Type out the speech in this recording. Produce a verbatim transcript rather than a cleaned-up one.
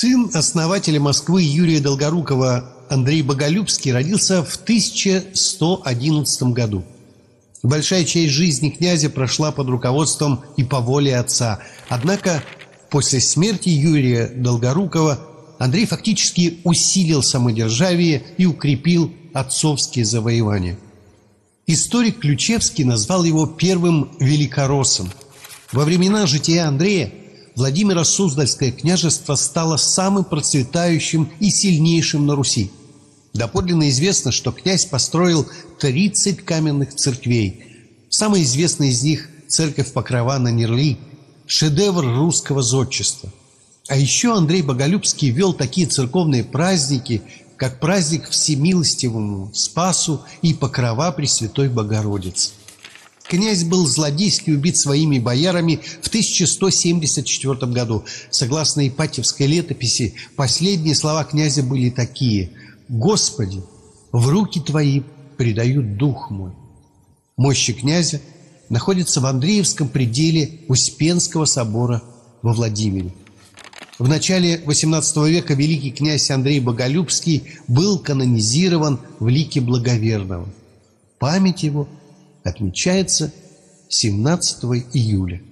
Сын основателя Москвы Юрия Долгорукова Андрей Боголюбский родился в тысяча сто одиннадцатом году. Большая часть жизни князя прошла под руководством и по воле отца. Однако после смерти Юрия Долгорукова Андрей фактически усилил самодержавие и укрепил отцовские завоевания. Историк Ключевский назвал его первым великороссом. Во времена жития Андрея Владимиро-Суздальское княжество стало самым процветающим и сильнейшим на Руси. Доподлинно известно, что князь построил тридцать каменных церквей. Самая известная из них – церковь Покрова на Нерли, шедевр русского зодчества. А еще Андрей Боголюбский вел такие церковные праздники, как праздник Всемилостивому Спасу и Покрова Пресвятой Богородицы. Князь был злодейски убит своими боярами в тысяча сто семьдесят четвёртом году. Согласно Ипатьевской летописи, последние слова князя были такие: «Господи, в руки Твои предаю дух мой». Мощи князя находятся в Андреевском пределе Успенского собора во Владимире. В начале восемнадцатого века великий князь Андрей Боголюбский был канонизирован в лике благоверного. Память его отмечается семнадцатого июля.